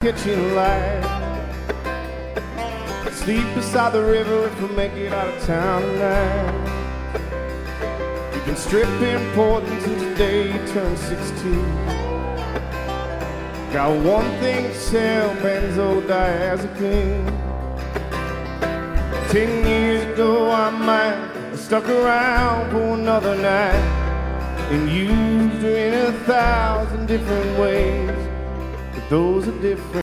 kitchen light. Sleep beside the river if we make it out of town tonight. You can strip in Portland since the day you turn 16. Got one thing to tell benzodiazepine. 10 years ago I might have stuck around for another night and used her in 1,000 different ways, but those are different.